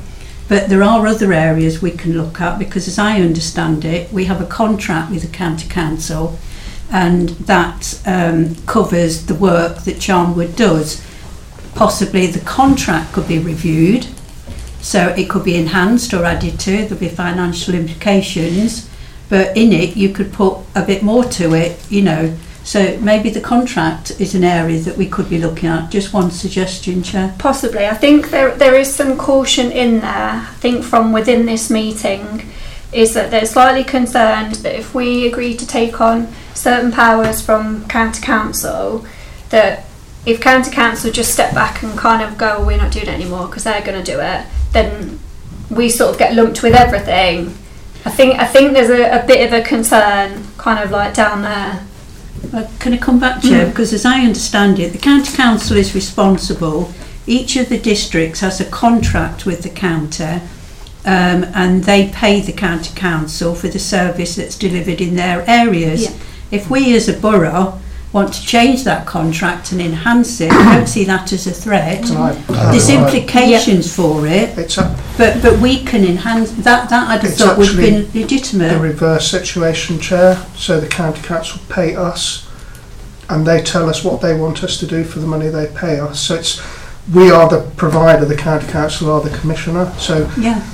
But there are other areas we can look at, because as I understand it, we have a contract with the county council, and that covers the work that Charnwood does. Possibly the contract could be reviewed, so it could be enhanced or added to. There'll be financial implications, but in it you could put a bit more to it, you know. So maybe the contract is an area that we could be looking at. Just one suggestion, Chair. Possibly. I think there is some caution in there. I think from within this meeting is that they're slightly concerned that if we agree to take on certain powers from County Council, that if County Council just step back and kind of go, we're not doing it anymore because they're going to do it, then we sort of get lumped with everything. I think there's a bit of a concern kind of like down there. Can I come back, Chair? Because as I understand it, the County Council is responsible. Each of the districts has a contract with the county, and they pay the County Council for the service that's delivered in their areas. Yeah. If we as a borough want to change that contract and enhance it, I don't see that as a threat. There's implications for it, but we can enhance that. That I'd have thought would have been legitimate. The reverse situation, Chair. So the County Council pay us, and they tell us what they want us to do for the money they pay us. So we are the provider, the County Council are the commissioner. So yeah.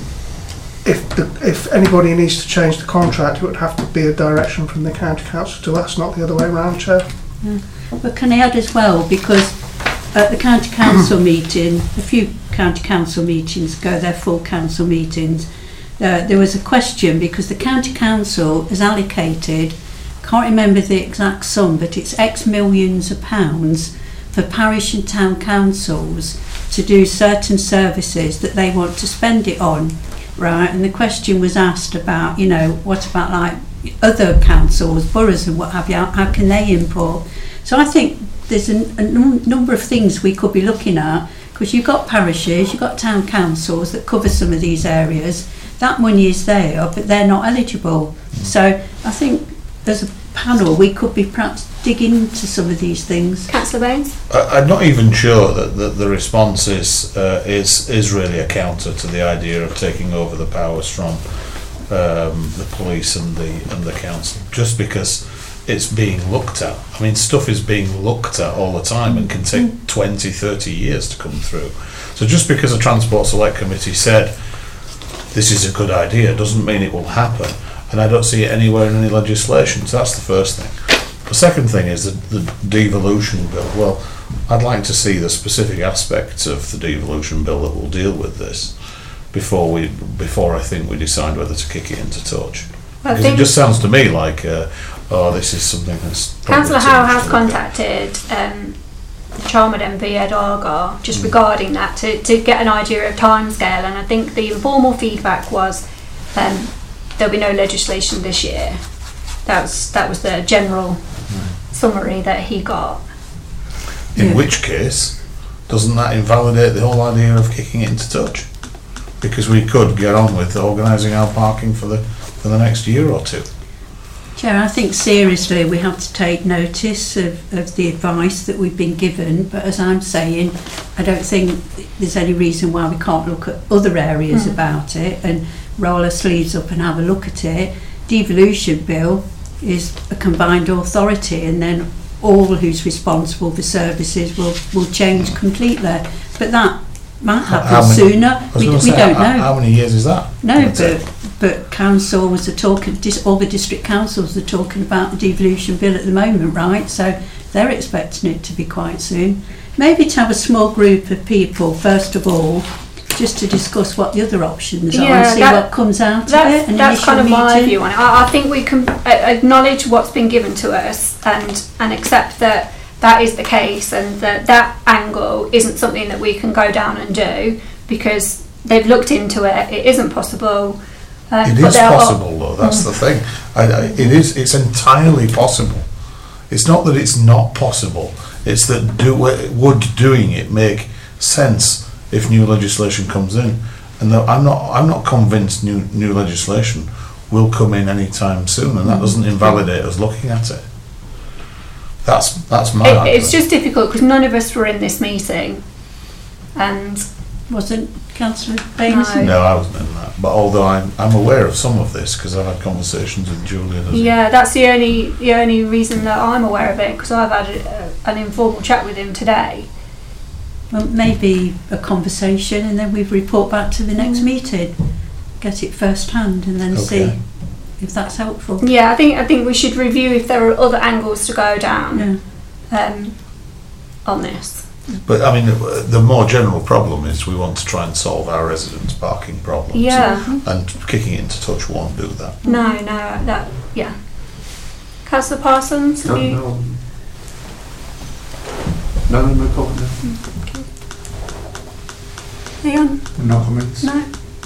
If anybody needs to change the contract, it would have to be a direction from the County Council to us, not the other way around, Chair. Yeah. But can I add as well, because at the County Council meeting, a few County Council meetings ago, they're full council meetings, there was a question because the County Council has allocated, can't remember the exact sum, but it's X millions of pounds for parish and town councils to do certain services that they want to spend it on, right? And the question was asked about, you know, what about like other councils, boroughs and what have you, how can they import? So I think there's a number of things we could be looking at, because you've got parishes, you've got town councils that cover some of these areas. That money is there, but they're not eligible. So I think as a panel we could be perhaps digging into some of these things. Councillor Baines? I'm not even sure that the response is really a counter to the idea of taking over the powers from the police and the council, just because it's being looked at. I mean, stuff is being looked at all the time and can take 20, 30 years to come through. So just because a Transport Select Committee said this is a good idea doesn't mean it will happen, and I don't see it anywhere in any legislation. So that's the first thing. The second thing is the devolution bill. Well, I'd like to see the specific aspects of the devolution bill that will deal with this before I think we decide whether to kick it into touch. Because it just sounds to me like, this is something that's... Councillor Howe has contacted Charnwood MP Ed Argar just regarding that to get an idea of timescale, and I think the informal feedback was there'll be no legislation this year. That was the general summary that he got. In which case, doesn't that invalidate the whole idea of kicking it into touch? Because we could get on with organising our parking for the next year or two. Chair, I think seriously we have to take notice of the advice that we've been given, but as I'm saying, I don't think there's any reason why we can't look at other areas about it and roll our sleeves up and have a look at it. Devolution bill is a combined authority, and then all who's responsible for services will change completely, but that might happen sooner. We don't know. How many years is that? No, but councils are talking, all the district councils are talking about the devolution bill at the moment, right? So they're expecting it to be quite soon. Maybe to have a small group of people, first of all, just to discuss what the other options are and see what comes out of it. That's kind of my view on it. I think we can acknowledge what's been given to us and accept that is the case, and that angle isn't something that we can go down and do because they've looked into it. It isn't possible. It is possible, though. That's the thing. It is. It's entirely possible. It's not that it's not possible. It's that would doing it make sense if new legislation comes in? And I'm not convinced new legislation will come in any time soon, and that doesn't invalidate us looking at it. That's my argument. It's just difficult because none of us were in this meeting, and wasn't Councillor Baines? No. No, I wasn't in that. But although I'm aware of some of this because I've had conversations with Julian. Yeah, that's the only reason that I'm aware of it, because I've had an informal chat with him today. Well, maybe a conversation, and then we report back to the next meeting, get it first hand, and then see if that's helpful. Yeah, I think we should review if there are other angles to go down on this. But I mean, the more general problem is we want to try and solve our residents' parking problems. Yeah. And kicking it into touch won't do that. No, Councillor Parsons, have you? No comment. Okay. Leon? No comments. No.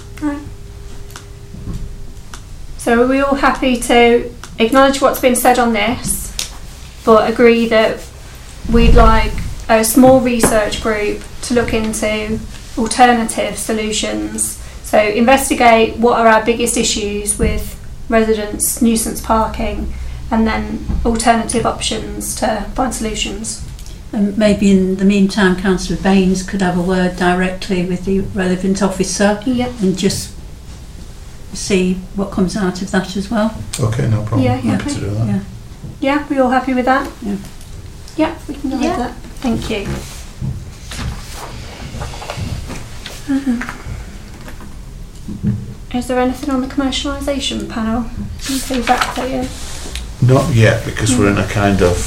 So are we all happy to acknowledge what's been said on this, but agree that we'd like a small research group to look into alternative solutions? So investigate what are our biggest issues with residents' nuisance parking, and then alternative options to find solutions. And maybe in the meantime, Councillor Baines could have a word directly with the relevant officer and just see what comes out of that as well. Okay, no problem. Yeah, Happy to do that. Yeah, we all happy with that? Yeah. Yeah, we can go with that. Thank you. Is there anything on the commercialisation panel? Any feedback that you? Not yet, because we're in a kind of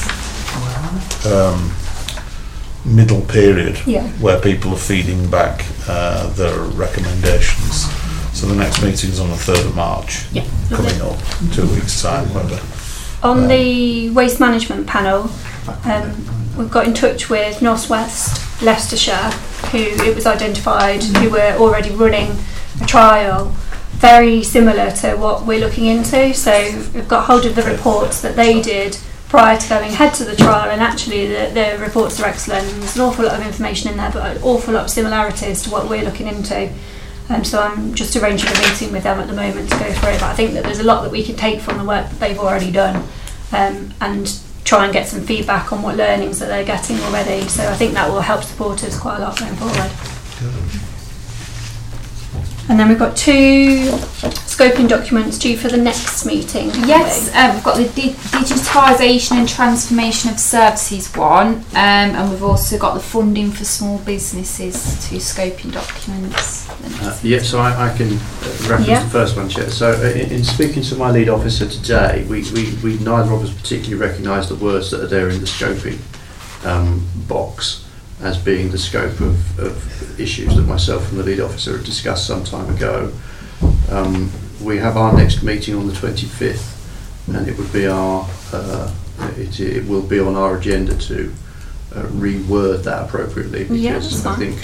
middle period where people are feeding back their recommendations. So the next meeting is on the 3rd of March, coming up in 2 weeks' time. Whether on the waste management panel, we've got in touch with North West Leicestershire, who it was identified who were already running a trial very similar to what we're looking into. So we've got hold of the reports that they did prior to going ahead to the trial, and actually the reports are excellent. There's an awful lot of information in there, but an awful lot of similarities to what we're looking into. So I'm just arranging a meeting with them at the moment to go through it. But I think that there's a lot that we can take from the work that they've already done, and try and get some feedback on what learnings that they're getting already. So I think that will help support us quite a lot going forward. And then we've got 2 scoping documents due for the next meeting. Yes, we've got the digitisation and transformation of services one, and we've also got the funding for small businesses, 2 scoping documents. So I can reference the first one, Chair. So in speaking to my lead officer today, we neither of us particularly recognise the words that are there in the scoping box as being the scope of issues that myself and the lead officer had discussed some time ago. We have our next meeting on the 25th, and it would be it will be on our agenda to reword that appropriately, because I think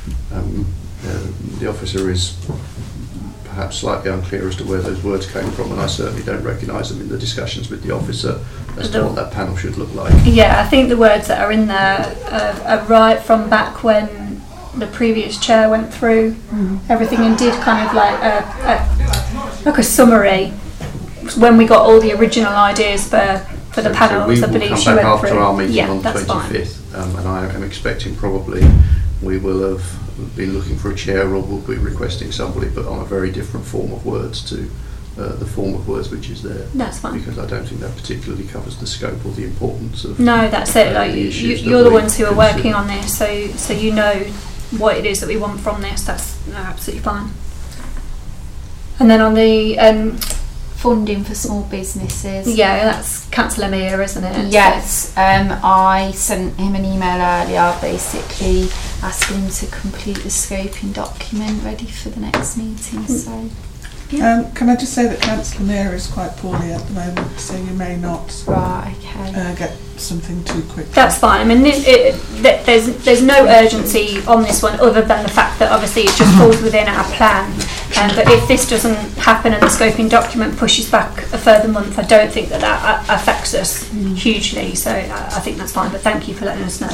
the officer is perhaps slightly unclear as to where those words came from, and I certainly don't recognise them in the discussions with the officer as to what that panel should look like. Yeah, I think the words that are in there are right from back when the previous chair went through everything and did kind of like a summary when we got all the original ideas for the panels. So I believe she come back went after through. our meeting on the that's 25th, and I am expecting probably we will have been looking for a chair, or we'll be requesting somebody, but on a very different form of words to the form of words which is there. That's fine. Because I don't think that particularly covers the scope or the importance of. No, that's it. Like you're the ones who are consider. working on this, so you know what it is that we want from this. That's absolutely fine. And then on the funding for small businesses. Yeah, that's Councillor Mia, isn't it? Yes, I sent him an email earlier basically asking him to complete the scoping document ready for the next meeting. So can I just say that Councillor Mia is quite poorly at the moment, so you may not get something too quick. That's fine. I mean, there's no urgency on this one other than the fact that obviously it just falls within our plan. But if this doesn't happen and the scoping document pushes back a further month, I don't think that affects us hugely. So I think that's fine. But thank you for letting us know.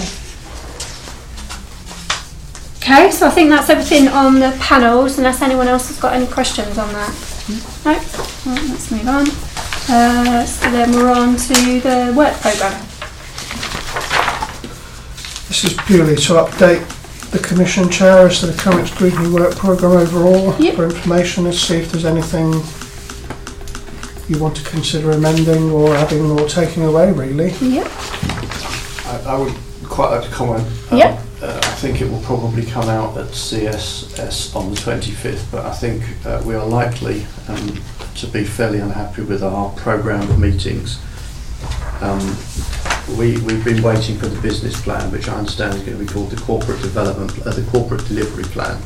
Okay, so I think that's everything on the panels, unless anyone else has got any questions on that. No? Right, let's move on. So then we're on to the work programme. This is purely to update the Commission Chair as to the current scrutiny work programme overall Yep. for information, and see if there's anything you want to consider amending or adding or taking away, really. Yep. I would quite like to comment. Yep. I think it will probably come out at CSS on the 25th, but I think we are likely to be fairly unhappy with our programme of meetings. We've been waiting for the business plan, which I understand is going to be called the corporate delivery plan,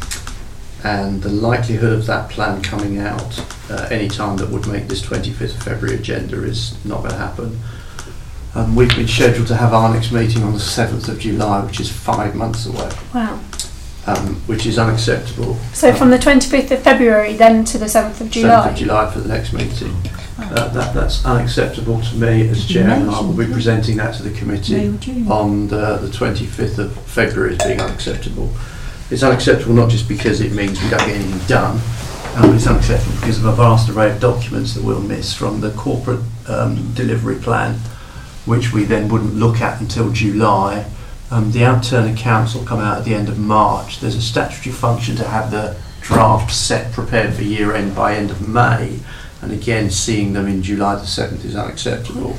and the likelihood of that plan coming out any time that would make this 25th of February agenda is not going to happen. We've been scheduled to have our next meeting on the 7th of July, which is 5 months away, Wow. which is unacceptable. So from the 25th of February then to the 7th of July? 7th of July for the next meeting. That's unacceptable to me as chair, and I will be presenting that to the committee on the 25th of February as being unacceptable. It's unacceptable not just because it means we don't get anything done, it's unacceptable because of a vast array of documents that we'll miss from the corporate delivery plan, which we then wouldn't look at until July. The Outturn accounts will come out at the end of March. There's a statutory function to have the draft set prepared for year end by end of May, and again seeing them in July the 7th is unacceptable.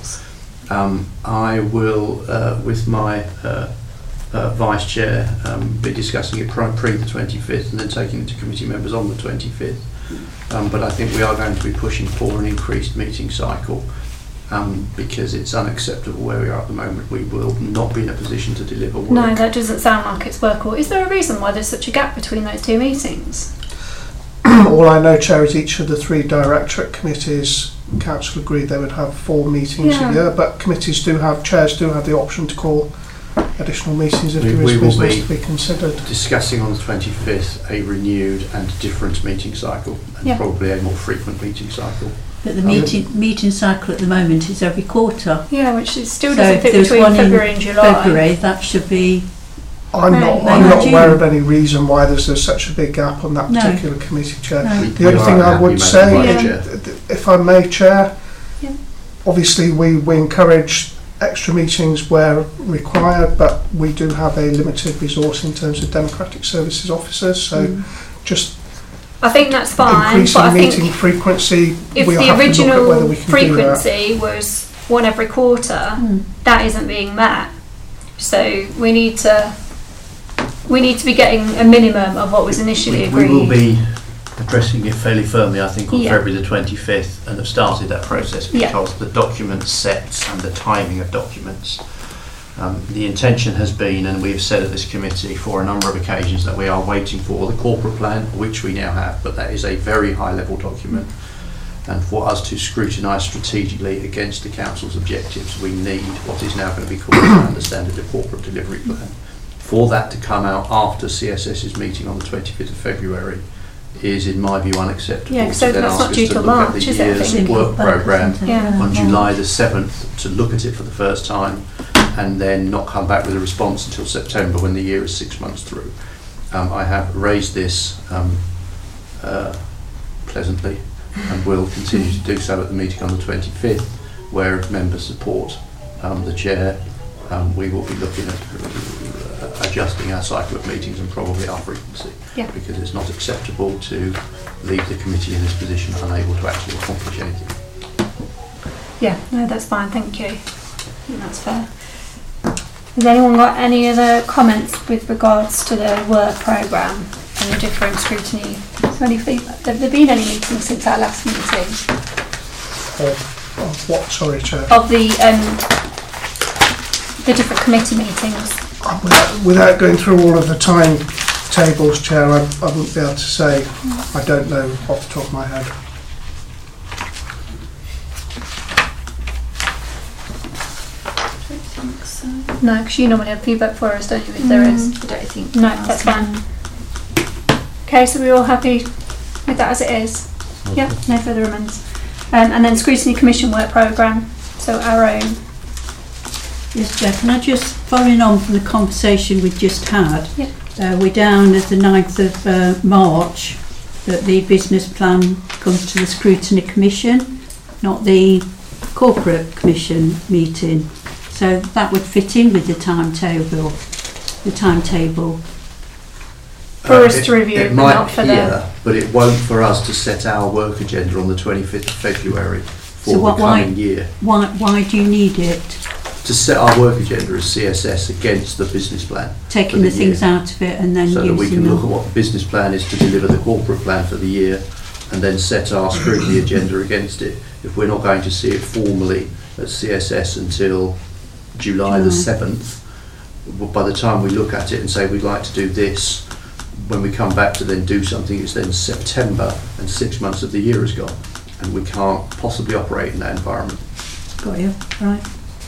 I will, with my vice chair, be discussing it pre the 25th and then taking it to committee members on the 25th. But I think we are going to be pushing for an increased meeting cycle. Because it's unacceptable where we are at the moment. We will not be in a position to deliver work. No, that doesn't sound like it's workable. Is there a reason why there's such a gap between those two meetings? All I know, Chair, is each of the 3 directorate committees, Council agreed they would have 4 meetings a year, but chairs do have the option to call additional meetings if there is business to be considered. Discussing on the 25th a renewed and different meeting cycle, and probably a more frequent meeting cycle. But the meeting cycle at the moment is every quarter. Yeah, which is still So doesn't if fit there's between one February and July. February, that should be. I'm not aware of any reason why there's such a big gap on that particular committee, Chair. No. The only thing I would say, if I may, Chair, obviously we encourage extra meetings where required, but we do have a limited resource in terms of democratic services officers, so just I think that's fine, increasing but I meeting think frequency, if we'll the have to look at whether original we can do that. frequency was 1 every quarter, that isn't being met. So we need to be getting a minimum of what was initially agreed. We will be addressing it fairly firmly, I think, on February the 25th, and have started that process because the document sets and the timing of documents. The intention has been, and we've said at this committee for a number of occasions, that we are waiting for the corporate plan, which we now have, but that is a very high level document, and for us to scrutinise strategically against the council's objectives, we need what is now going to be called, as I understand it, a corporate delivery plan. For that to come out after CSS's meeting on the 25th of February is, in my view, unacceptable. Yeah, so then that's ask not us due to till look at March, the is it? year's work programme Yeah. on July the 7th, to look at it for the first time, and then not come back with a response until September when the year is 6 months through. I have raised this pleasantly and will continue to do so at the meeting on the 25th, where if members support the chair, we will be looking at adjusting our cycle of meetings and probably our frequency, because it's not acceptable to leave the committee in this position unable to actually accomplish anything. Yeah, no, that's fine, thank you. I think that's fair. Has anyone got any other comments with regards to the work programme and the different scrutiny? Is there any feedback? Have there been any meetings since our last meeting? Of what, sorry, Chair? Of the different committee meetings? Without going through all of the time tables, Chair, I wouldn't be able to say. I don't know off the top of my head. No, because you normally have feedback for us, don't you, if there is? I don't think. No, that's fine. Okay, so we're all happy with that as it is? Yeah, no further amendments. And then Scrutiny Commission work programme, so our own. Yes, Chair, can I just, following on from the conversation we just had, we're down as the 9th of March that the business plan comes to the Scrutiny Commission, not the Corporate Commission meeting. So that would fit in with the timetable. for us to review, It but might not for here, but it won't for us to set our work agenda on the 25th of February for the coming year. Why do you need it? To set our work agenda as CSS against the business plan. Taking the things out of it and then so using that we can them. look at what the business plan is to deliver the corporate plan for the year, and then set our scrutiny agenda against it. If we're not going to see it formally at CSS until July the 7th, by the time we look at it and say we'd like to do this, when we come back to then do something, it's then September and 6 months of the year has gone, and we can't possibly operate in that environment. Got you, right.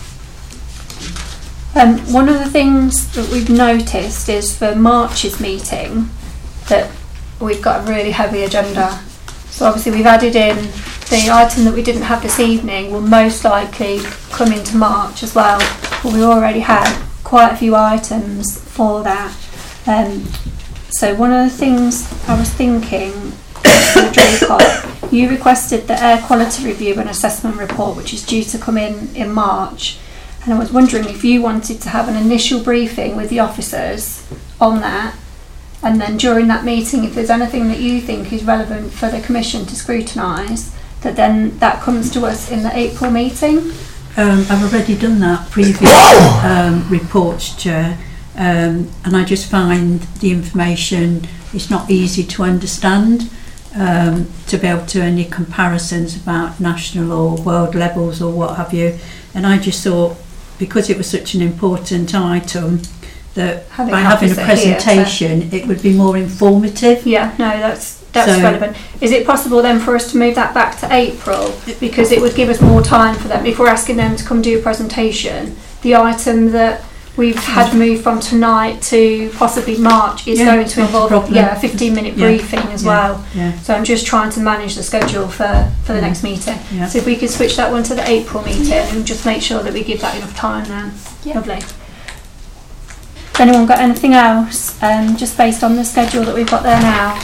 One of the things that we've noticed is for March's meeting that we've got a really heavy agenda. So obviously we've added in the item that we didn't have this evening will most likely come into March as well. But we already had quite a few items for that. So one of the things I was thinking, you requested the air quality review and assessment report, which is due to come in March. And I was wondering if you wanted to have an initial briefing with the officers on that, and then during that meeting, if there's anything that you think is relevant for the Commission to scrutinise, that comes to us in the April meeting. I've already done that previous reports, Chair, and I just find the information is not easy to understand, to be able to do any comparisons about national or world levels or what have you. And I just thought, because it was such an important item, that by having a presentation it would be more informative. Yeah, no, that's relevant. Is it possible then for us to move that back to April, because it would give us more time for them if we're asking them to come do a presentation? The item that we've had moved from tonight to possibly March is going to involve a 15-minute briefing as well. Yeah. So I'm just trying to manage the schedule for the next meeting. Yeah. So if we could switch that one to the April meeting and just make sure that we give that enough time then. Yeah. Lovely. Has anyone got anything else, just based on the schedule that we've got there now?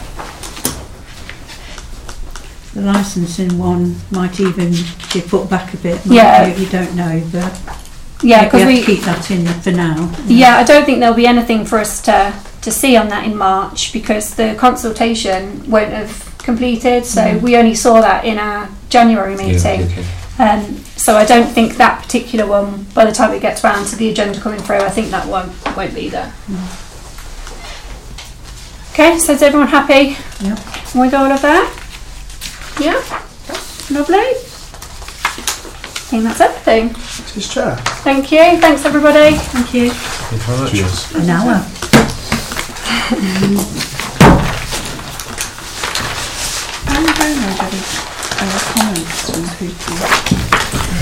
The licensing one might even be put back a bit. You don't know, but because we have to keep that in for now. Yeah, I don't think there'll be anything for us to see on that in March, because the consultation won't have completed. So we only saw that in our January meeting. So I don't think that particular one, by the time it gets round to the agenda coming through, I think that one won't be there. Okay, so is everyone happy? Yeah. Can we go all of that? Yeah. Lovely. I think that's everything. Cheers, Chair. Thank you. Thanks, everybody. Thank you. Thank you very much. Cheers. An hour. Comments to include